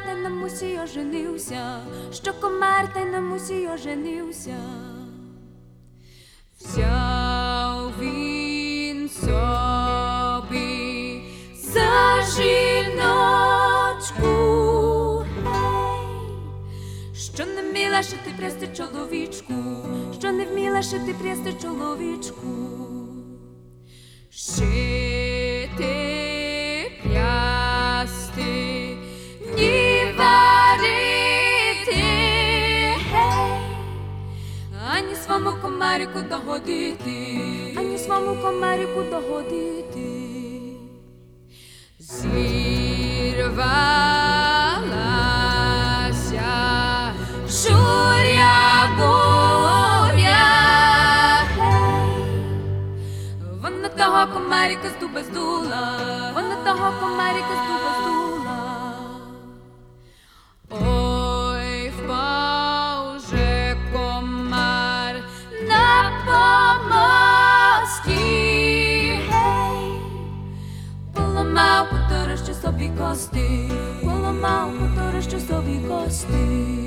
та й на мусі оженився, що комар та й на мусі оженився. Взяв він собі за жіночку, що не вміла шити прясти чоловічку, що не вміла шити прясти чоловічку. Шити, прясти, ні варити, ані свому комарику догодити, ані свому комарику догодити. Зірвалася журя буря, вона того комарика з дуба здула, вона того комарика з дуба здула. Ой, впав же комар на помості, поламав, поторощив собі кости, поламав, поторощив собі кости.